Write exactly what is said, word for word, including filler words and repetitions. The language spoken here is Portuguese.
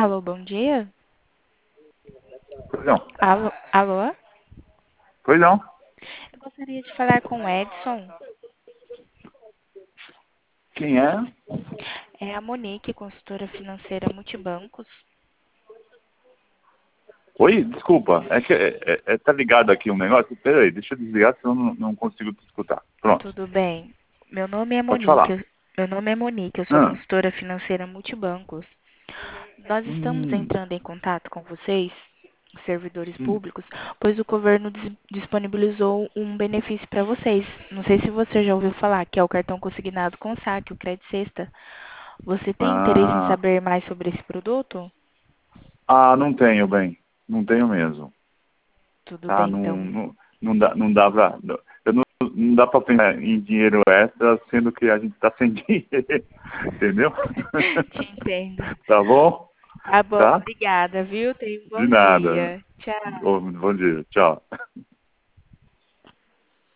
Alô, bom dia? Pois não. Alô? Alô? Pois não. Eu gostaria de falar com o Edson. Quem é? É a Monique, consultora financeira Multibancos. Oi, desculpa. É que é, é- é- tá ligado aqui um negócio. Peraí, deixa eu desligar, senão eu não, não consigo te escutar. Pronto, Tudo bem? Meu nome é pode Monique. falar. eu- Meu nome é Monique, eu sou Ah, consultora financeira Multibancos. Nós estamos hum, entrando em contato com vocês, servidores hum. públicos, pois o governo dis- disponibilizou um benefício para vocês. Não sei se você já ouviu falar, que é o cartão consignado com saque, o Credit Sexta. Você tem interesse em Ah, saber mais sobre esse produto? ah, não tenho, bem. Não tenho mesmo. Tudo Tá? bem, Não, então. não, não dá, não dá pra. Não, eu não, não dá pra pensar em dinheiro extra, sendo que a gente tá sem dinheiro. Entendeu? Te entendo. Tá bom? Tá bom, Tá? obrigada, viu? Tenha um De bom nada. dia. Tchau. Bom bom dia. Tchau.